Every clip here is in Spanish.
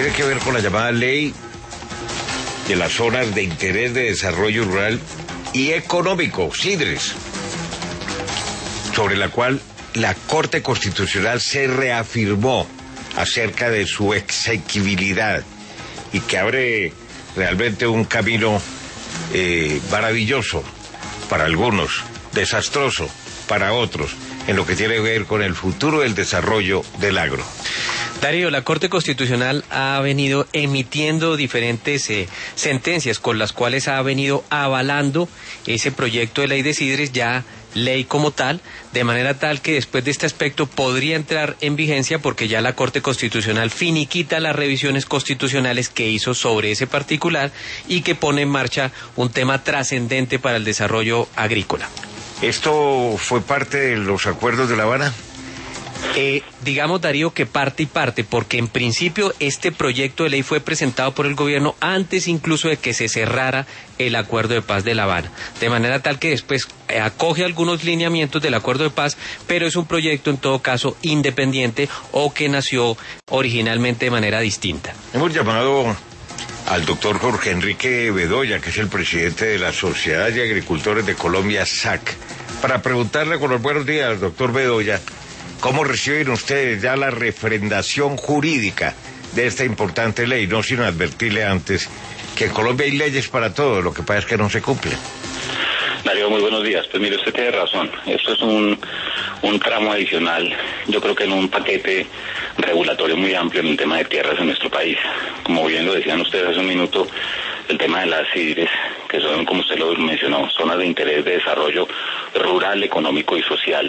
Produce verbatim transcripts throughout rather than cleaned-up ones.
tiene que ver con la llamada ley de las zonas de interés de desarrollo rural y económico, SIDRES, sobre la cual la Corte Constitucional se reafirmó acerca de su exequibilidad y que abre realmente un camino eh, maravilloso para algunos, desastroso para otros, en lo que tiene que ver con el futuro del desarrollo del agro. Darío, la Corte Constitucional ha venido emitiendo diferentes eh, sentencias con las cuales ha venido avalando ese proyecto de ley de SIDRES, ya ley como tal, de manera tal que después de este aspecto podría entrar en vigencia porque ya la Corte Constitucional finiquita las revisiones constitucionales que hizo sobre ese particular y que pone en marcha un tema trascendente para el desarrollo agrícola. ¿Esto fue parte de los acuerdos de La Habana? Eh, digamos, Darío, que parte y parte, porque en principio este proyecto de ley fue presentado por el gobierno antes incluso de que se cerrara el acuerdo de paz de La Habana, de manera tal que después eh, acoge algunos lineamientos del acuerdo de paz, pero es un proyecto en todo caso independiente o que nació originalmente de manera distinta. Hemos llamado al doctor Jorge Enrique Bedoya, que es el presidente de la Sociedad de Agricultores de Colombia, S A C, para preguntarle con los buenos días, doctor Bedoya, ¿cómo reciben ustedes ya la refrendación jurídica de esta importante ley? No sin advertirle antes que en Colombia hay leyes para todo, lo que pasa es que no se cumplen. Darío, muy buenos días. Pues mire, usted tiene razón. Esto es un, un tramo adicional, yo creo que en un paquete regulatorio muy amplio en el tema de tierras en nuestro país. Como bien lo decían ustedes hace un minuto, el tema de las SIDRES, que son, como usted lo mencionó, zonas de interés de desarrollo rural, económico y social,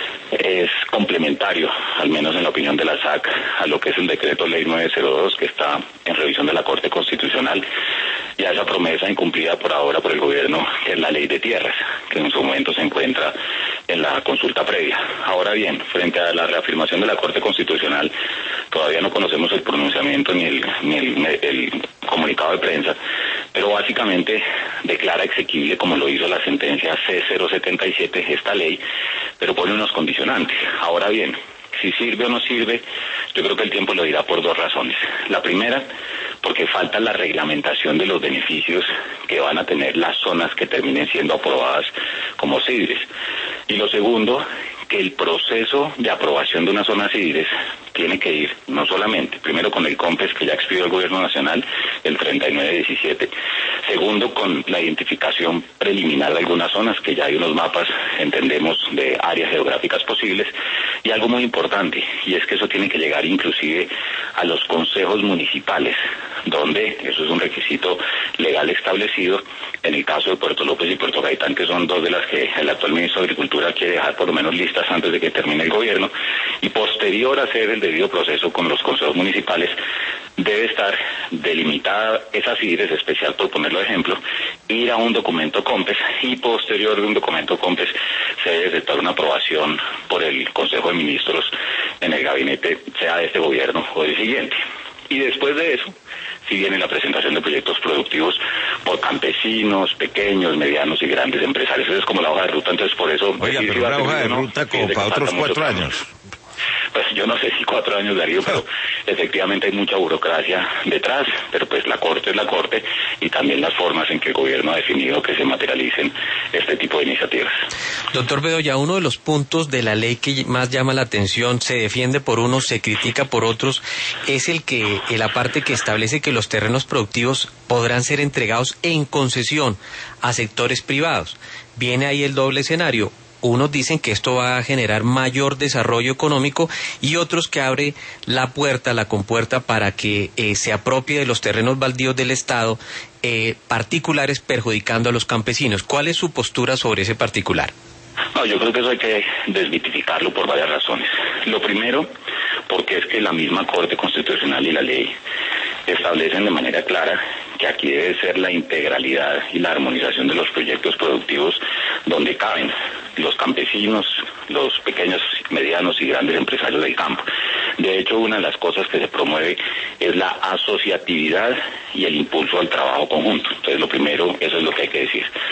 es complementario, al menos en la opinión de la S A C, a lo que es el decreto ley nueve cero dos que está en revisión de la Corte Constitucional y a esa promesa incumplida por ahora por el gobierno, que es la ley de tierras, que en su momento se encuentra en la consulta previa. Ahora bien, frente a la reafirmación de la Corte Constitucional, todavía no conocemos el pronunciamiento ni el, ni el, el comunicado de prensa, pero básicamente declara exequible, como lo hizo la sentencia C cero setenta y siete, esta ley, pero pone unos condicionantes. Ahora bien, si sirve o no sirve, yo creo que el tiempo lo dirá por dos razones. La primera, porque falta la reglamentación de los beneficios que van a tener las zonas que terminen siendo aprobadas como SIDRES. Y lo segundo, que el proceso de aprobación de una zona SIDRES tiene que ir no solamente, primero con el COMPES que ya expidió el Gobierno Nacional el treinta y nueve diecisiete, segundo con la identificación preliminar de algunas zonas, que ya hay unos mapas, entendemos, de áreas geográficas posibles, y algo muy importante, y es que eso tiene que llegar inclusive a los consejos municipales, donde eso es un requisito legal establecido, en el caso de Puerto López y Puerto Gaitán, que son dos de las que el actual ministro de Agricultura quiere dejar por lo menos listas antes de que termine el gobierno, y posterior a hacer el debido proceso con los consejos municipales, debe estar delimitada esa SIDRES especial, por ponerlo de ejemplo, ir a un documento COMPES, y posterior de un documento COMPES se debe efectuar una aprobación por el Consejo de Ministros en el gabinete, sea de este gobierno o del siguiente. Y después de eso, si viene la presentación de proyectos productivos por campesinos, pequeños, medianos y grandes empresarios. Eso es como la hoja de ruta, entonces por eso... Oiga, pero una hoja de ruta como para otros cuatro años. Pues yo no sé si cuatro años, Darío, pero efectivamente hay mucha burocracia detrás, pero pues la Corte es la Corte y también las formas en que el gobierno ha definido que se materialicen este tipo de iniciativas. Doctor Bedoya, uno de los puntos de la ley que más llama la atención, se defiende por unos, se critica por otros, es el que, la parte que establece que los terrenos productivos podrán ser entregados en concesión a sectores privados. Viene ahí el doble escenario. Unos dicen que esto va a generar mayor desarrollo económico y otros que abre la puerta, la compuerta para que eh, se apropie de los terrenos baldíos del Estado, eh, particulares perjudicando a los campesinos. ¿Cuál es su postura sobre ese particular? No, yo creo que eso hay que desmitificarlo por varias razones. Lo primero, porque es que la misma Corte Constitucional y la ley establecen de manera clara que aquí debe ser la integralidad y la armonización de los proyectos productivos donde caben los campesinos, los pequeños, medianos y grandes empresarios del campo. De hecho, una de las cosas que se promueve es la asociatividad y el impulso al trabajo conjunto. Entonces, lo primero, eso es lo que hay que decir.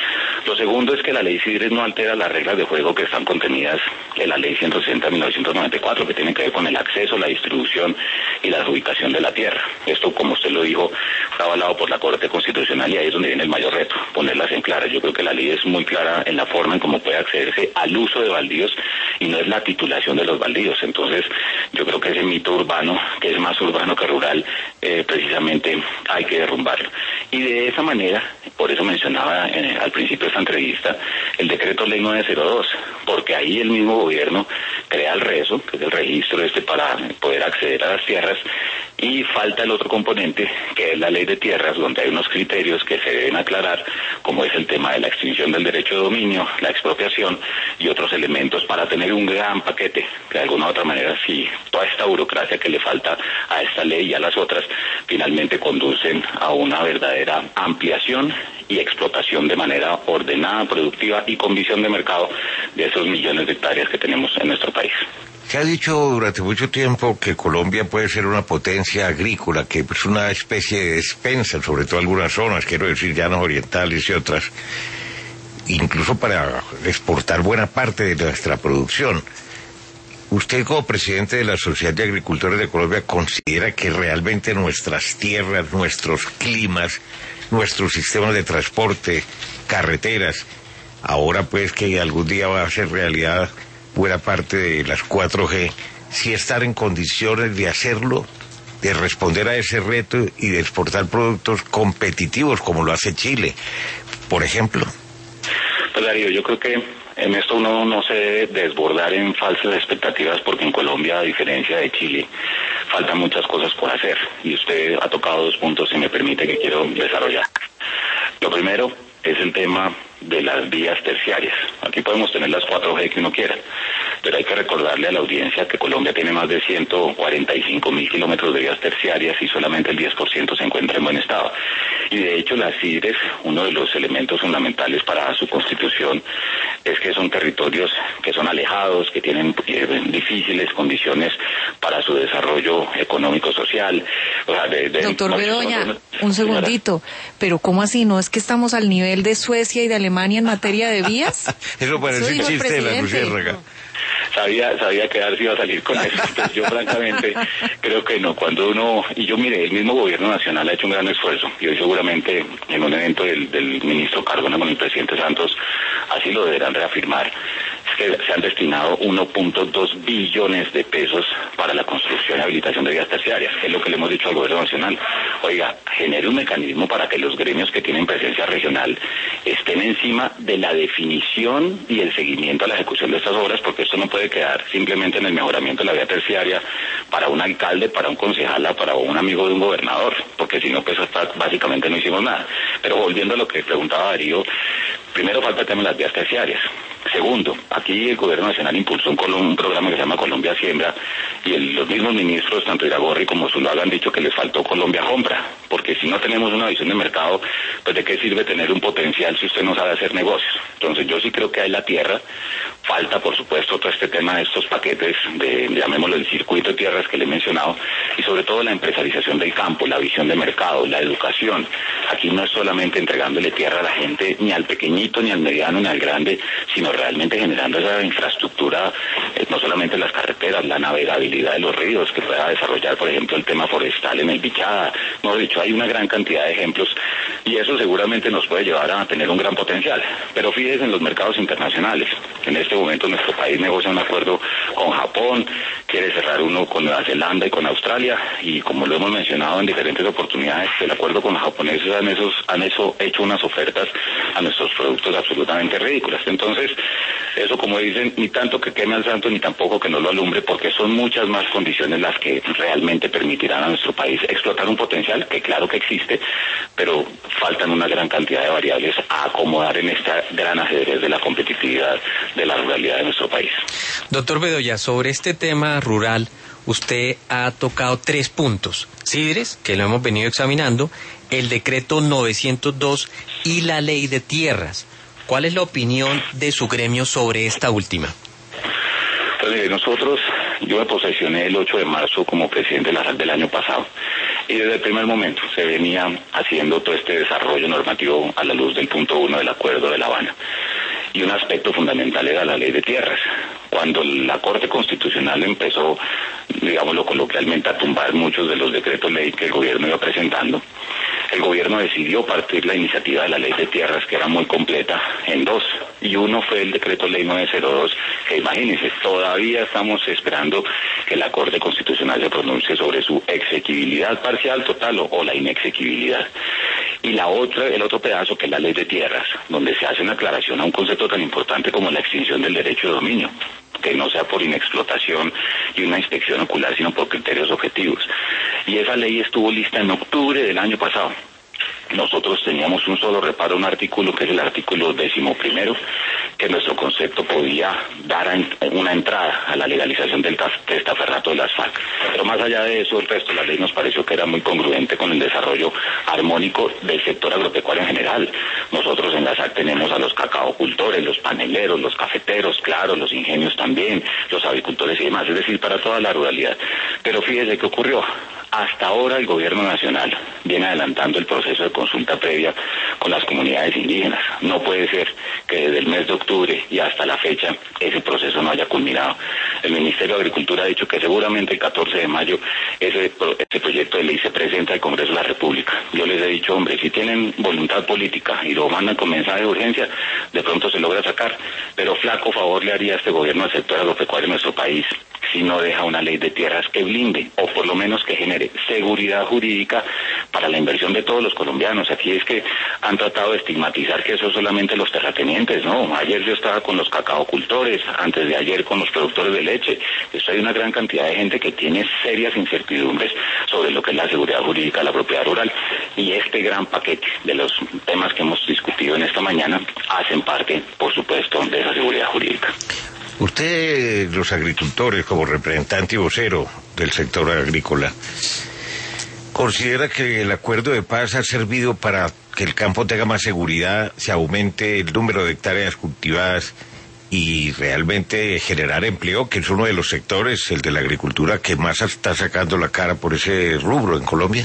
Lo segundo es que la ley Sidres no altera las reglas de juego que están contenidas en la ley ciento sesenta de mil novecientos noventa y cuatro, que tienen que ver con el acceso, la distribución y la adjudicación de la tierra. Esto, como usted lo dijo, está avalado por la Corte Constitucional y ahí es donde viene el mayor reto, ponerlas en claras. Yo creo que la ley es muy clara en la forma en cómo puede accederse al uso de baldíos y no es la titulación de los baldíos. Entonces, yo creo que ese mito urbano, que es más urbano que rural, eh, precisamente hay que derrumbarlo. Y de esa manera, por eso mencionaba eh, al principio de esta entrevista, el decreto ley nueve cero dos, porque ahí el mismo gobierno crea el RESO, que es el registro este para poder acceder a las tierras, y falta el otro componente, que es la ley de tierras, donde hay unos criterios que se deben aclarar, como es el tema de la extinción del derecho de dominio, la expropiación y otros elementos para tener un gran paquete, que de alguna u otra manera, si toda esta burocracia que le falta a esta ley y a las otras, finalmente conducen a una verdadera ampliación y explotación de manera ordenada, productiva y con visión de mercado de esos millones de hectáreas que tenemos en nuestro país. Se ha dicho durante mucho tiempo que Colombia puede ser una potencia agrícola, que es una especie de despensa, sobre todo algunas zonas, quiero decir, llanos orientales y otras, incluso para exportar buena parte de nuestra producción. ¿Usted, como presidente de la Sociedad de Agricultores de Colombia, considera que realmente nuestras tierras, nuestros climas, nuestros sistemas de transporte, carreteras, ahora pues que algún día va a ser realidad buena parte de las cuatro G, si están en condiciones de hacerlo, de responder a ese reto y de exportar productos competitivos como lo hace Chile, por ejemplo? Pues Darío, yo creo que en esto uno no se debe desbordar en falsas expectativas, porque en Colombia, a diferencia de Chile, faltan muchas cosas por hacer, y usted ha tocado dos puntos, si me permite, que quiero desarrollar. Lo primero es el tema de las vías terciarias. Aquí podemos tener las cuatro G que uno quiera, pero hay que recordarle a la audiencia que Colombia tiene más de ciento cuarenta y cinco mil kilómetros de vías terciarias y solamente el diez por ciento se encuentra en buen estado. Y de hecho las Sidres, uno de los elementos fundamentales para su constitución es que son territorios que son alejados, que tienen eh, difíciles condiciones para su desarrollo económico-social. O sea, de, de, Doctor no, Bedoya, no, no, un segundito, pero ¿cómo así? ¿No es que estamos al nivel de Suecia y de Alemania en materia de vías? Eso parece un chiste de la luciérnaga. Sabía, sabía que Arce iba a salir con eso. Entonces yo francamente creo que no. Cuando uno, y yo mire, el mismo gobierno nacional ha hecho un gran esfuerzo, y hoy seguramente en un evento del, del ministro Cardona con el presidente Santos, así lo deberán reafirmar, es que se han destinado uno punto dos billones de pesos para la construcción y habilitación de vías terciarias. Es lo que le hemos dicho al gobierno nacional. Oiga, genere un mecanismo para que los gremios que tienen presencia regional estén encima de la definición y el seguimiento a la ejecución de estas obras, porque esto no puede quedar simplemente en el mejoramiento de la vía terciaria para un alcalde, para un concejal, para un amigo de un gobernador, porque si no, pues hasta básicamente no hicimos nada. Pero volviendo a lo que preguntaba Darío, primero falta el tema de las vías terciarias. Segundo, aquí el gobierno nacional impulsó un, un programa que se llama Colombia Siembra, y el, los mismos ministros, tanto Iragorri como Zuluaga, han dicho que les faltó Colombia Compra, porque si no tenemos una visión de mercado, pues de qué sirve tener un potencial si usted no sabe hacer negocios. Entonces yo sí creo que hay la tierra, falta por supuesto todo este tema de estos paquetes, de, llamémoslo el circuito de tierras que le he mencionado, y sobre todo la empresarización del campo, la visión de mercado, la educación. Aquí no es solamente entregándole tierra a la gente, ni al pequeñito, ni al mediano, ni al grande, sino realmente generando esa infraestructura, eh, no solamente las carreteras, la navegabilidad de los ríos, que pueda desarrollar, por ejemplo, el tema forestal en el Bichada. No, de hecho, hay una gran cantidad de ejemplos, y eso seguramente nos puede llevar a tener un gran potencial. Pero fíjense en los mercados internacionales. En este momento nuestro país negocia un acuerdo con Japón, quiere cerrar uno con Nueva Zelanda y con Australia, y como lo hemos mencionado en diferentes oportunidades, el acuerdo con los japoneses han, esos, han eso, hecho unas ofertas a nuestros productos absolutamente ridículas. Entonces, eso, como dicen, ni tanto que queme al santo, ni tampoco que no lo alumbre, porque son muchas más condiciones las que realmente permitirán a nuestro país explotar un potencial que claro que existe, pero faltan una gran cantidad de variables a acomodar en este gran ajedrez de la competitividad de la ruralidad de nuestro país. Doctor Bedoya, sobre este tema rural, usted ha tocado tres puntos: Sidres, que lo hemos venido examinando, el decreto novecientos dos y la ley de tierras. ¿Cuál es la opinión de su gremio sobre esta última? Pues mire, nosotros, yo me posesioné el ocho de marzo como presidente de la S A C del año pasado, Y desde el primer momento se venía haciendo todo este desarrollo normativo a la luz del punto uno del Acuerdo de La Habana. Y un aspecto fundamental era la ley de tierras. Cuando la Corte Constitucional empezó, digámoslo coloquialmente, a tumbar muchos de los decretos ley que el gobierno iba presentando, el gobierno decidió partir la iniciativa de la ley de tierras, que era muy completa, en dos. Y uno fue el decreto ley novecientos dos, que imagínense, todavía estamos esperando que la Corte Constitucional se pronuncie sobre su exequibilidad parcial, total o, o la inexequibilidad. Y la otra, el otro pedazo, que es la ley de tierras, donde se hace una aclaración a un concepto tan importante como la extinción del derecho de dominio, que no sea por inexplotación y una inspección ocular, sino por criterios objetivos. Y esa ley estuvo lista en octubre del año pasado. Nosotros teníamos un solo reparo, un artículo que es el artículo décimo primero, que nuestro concepto podía dar una entrada a la legalización del testaferrato de las FARC. Pero más allá de eso, el resto de la ley nos pareció que era muy congruente con el desarrollo armónico del sector agropecuario en general. Nosotros en la S A C tenemos a los cacaocultores, los paneleros, los cafeteros, claro, los ingenios también, los avicultores y demás, es decir, para toda la ruralidad. Pero fíjese qué ocurrió. Hasta ahora el gobierno nacional viene adelantando el proceso de consulta previa con las comunidades indígenas. No puede ser que desde el mes de octubre y hasta la fecha ese proceso no haya culminado. El Ministerio de Agricultura ha dicho que seguramente el catorce de mayo ese, ese proyecto de ley se presenta al Congreso de la República. Yo les he dicho, hombre, si tienen voluntad política y lo mandan con mensaje de urgencia, de pronto se logra sacar. Pero flaco favor le haría a este gobierno al sector agropecuario en nuestro país si no deja una ley de tierras que blinde, o por lo menos que genere seguridad jurídica para la inversión de todos los colombianos. Aquí es que han tratado de estigmatizar que eso solamente los terratenientes, no. Ayer yo estaba con los cacaocultores, antes de ayer con los productores de leche. Eso hay una gran cantidad de gente que tiene serias incertidumbres sobre lo que es la seguridad jurídica de la propiedad rural. Y este gran paquete de los temas que hemos discutido en esta mañana hacen parte, por supuesto, de esa seguridad jurídica. Usted, los agricultores, como representante y vocero del sector agrícola, ¿considera que el acuerdo de paz ha servido para que el campo tenga más seguridad, se aumente el número de hectáreas cultivadas y realmente generar empleo, que es uno de los sectores, el de la agricultura, que más está sacando la cara por ese rubro en Colombia?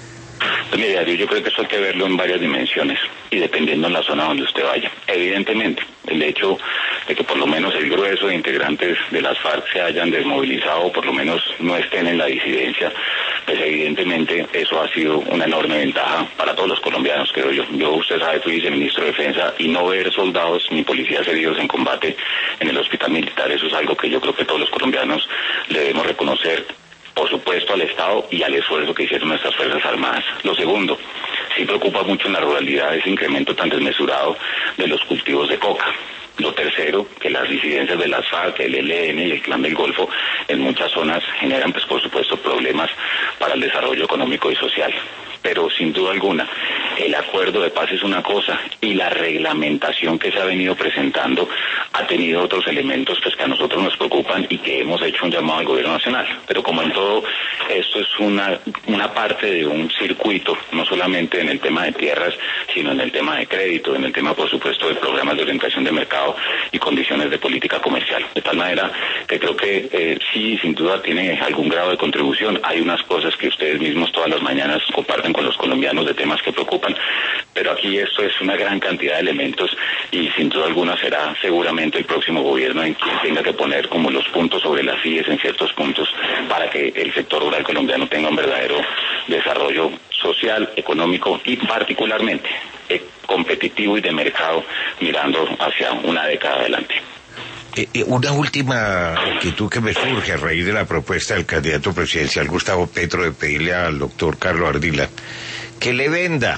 Pues mira, yo creo que eso hay que verlo en varias dimensiones y dependiendo en la zona donde usted vaya. Evidentemente, el hecho de que por lo menos el grueso de integrantes de las FARC se hayan desmovilizado o por lo menos no estén en la disidencia, pues evidentemente eso ha sido una enorme ventaja para todos los colombianos, creo yo. Yo, usted sabe, fui viceministro de Defensa y no ver soldados ni policías heridos en combate en el hospital militar, eso es algo que yo creo que todos los colombianos le debemos reconocer, por supuesto, al Estado y al esfuerzo que hicieron nuestras Fuerzas Armadas. Lo segundo, sí preocupa mucho en la ruralidad ese incremento tan desmesurado de los cultivos de coca. Lo tercero, que las disidencias de las FARC, el E L N y el Clan del Golfo en muchas zonas generan, pues por supuesto, problemas para el desarrollo económico y social. Pero sin duda alguna, el acuerdo de paz es una cosa y la reglamentación que se ha venido presentando ha tenido otros elementos pues que a nosotros nos preocupan y que hemos hecho un llamado al gobierno nacional. Pero como en todo, esto es una, una parte de un circuito, no solamente en el tema de tierras, sino en el tema de crédito, en el tema, por supuesto, de programas de orientación de mercado y condiciones de política comercial. De tal manera que creo que eh, sí, sin duda, tiene algún grado de contribución. Hay unas cosas que ustedes mismos todas las mañanas comparten con los colombianos de temas que preocupan, pero aquí esto es una gran cantidad de elementos y sin duda alguna será seguramente el próximo gobierno en quien tenga que poner como los puntos sobre las sillas en ciertos puntos para que el sector rural colombiano tenga un verdadero desarrollo social, económico y particularmente eh, competitivo y de mercado mirando hacia una década adelante. Eh, eh, una última inquietud que me surge a raíz de la propuesta del candidato presidencial Gustavo Petro de pedirle al doctor Carlos Ardila que le venda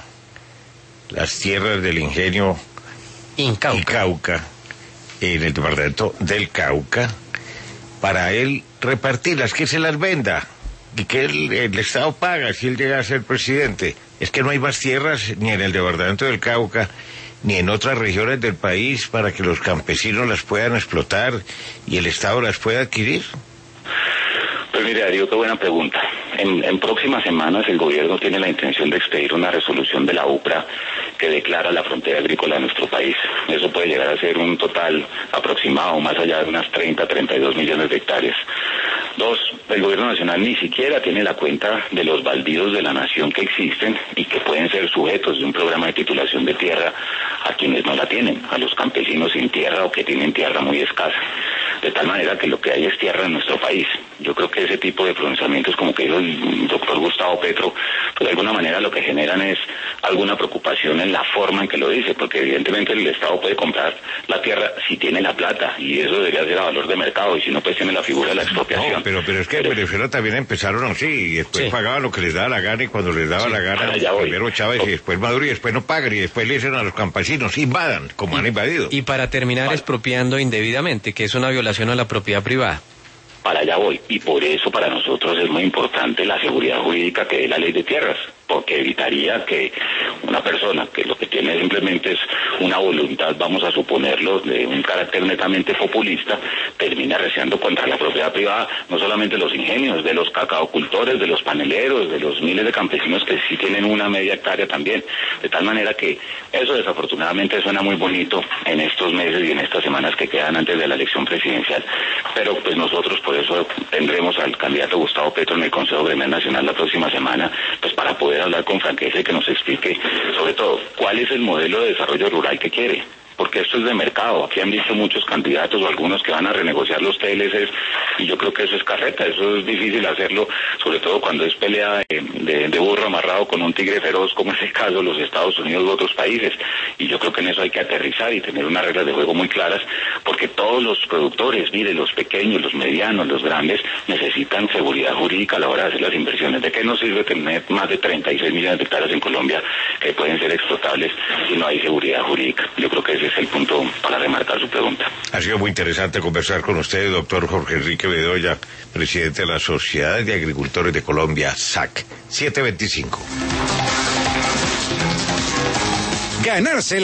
las tierras del ingenio Incauca, Incauca en el departamento del Cauca para él repartirlas, que se las venda y que el, el Estado paga si él llega a ser presidente. Es que no hay más tierras ni en el departamento del Cauca ni en otras regiones del país para que los campesinos las puedan explotar y el Estado las pueda adquirir. Pues mire, Darío, qué buena pregunta. En, en próximas semanas el gobierno tiene la intención de expedir una resolución de la U P R A que declara la frontera agrícola de nuestro país. Eso puede llegar a ser un total aproximado, más allá de unas treinta, treinta y dos millones de hectáreas. Dos, el gobierno nacional ni siquiera tiene la cuenta de los baldíos de la nación que existen y que pueden ser sujetos de un programa de titulación de tierra a quienes no la tienen, a los campesinos sin tierra o que tienen tierra muy escasa. De tal manera que lo que hay es tierra en nuestro país. Yo creo que ese tipo de pronunciamientos, como que dijo el doctor Gustavo Petro, pues de alguna manera lo que generan es alguna preocupación en la forma en que lo dice, porque evidentemente el Estado puede comprar la tierra si tiene la plata, y eso debería ser a valor de mercado, y si no, pues tiene la figura de la expropiación. No, pero, pero es que en Venezuela también empezaron así, y después sí. pagaban lo que les daba la gana, y cuando les daba sí. la gana, primero Chávez, y después Maduro, y después no pagan, y después le dicen a los campesinos, invadan, como y, han invadido. Y para terminar, vale. expropiando indebidamente, que es una violación a la propiedad privada. Para allá voy, y por eso para nosotros es muy importante la seguridad jurídica que dé la ley de tierras, porque evitaría que una persona que lo que tiene simplemente es una voluntad, vamos a suponerlo, de un carácter netamente populista, termine arreciando contra la propiedad privada, no solamente los ingenios, de los cacaocultores, de los paneleros, de los miles de campesinos que sí tienen una media hectárea también, de tal manera que eso desafortunadamente suena muy bonito en estos meses y en estas semanas que quedan antes de la elección presidencial, pero pues nosotros por eso tendremos al candidato Gustavo Petro en el Consejo Gremial Nacional la próxima semana, pues para poder hablar con franqueza y que nos explique sobre todo cuál es el modelo de desarrollo rural que quiere, porque esto es de mercado. Aquí han visto muchos candidatos o algunos que van a renegociar los T L Cs y yo creo que eso es carreta, eso es difícil hacerlo, sobre todo cuando es pelea de, de, de burro amarrado con un tigre feroz, como es el caso de los Estados Unidos u otros países, y yo creo que en eso hay que aterrizar y tener unas reglas de juego muy claras, porque todos los productores, mire, los pequeños, los medianos, los grandes, necesitan seguridad jurídica a la hora de hacer las inversiones. ¿De qué nos sirve tener más de treinta y seis millones de hectáreas en Colombia que pueden ser explotables si no hay seguridad jurídica? Yo creo que ese es el punto para remarcar su pregunta. Ha sido muy interesante conversar con usted, doctor Jorge Enrique Bedoya, presidente de la Sociedad de Agricultores de Colombia, S A C. siete veinticinco. Ganarse la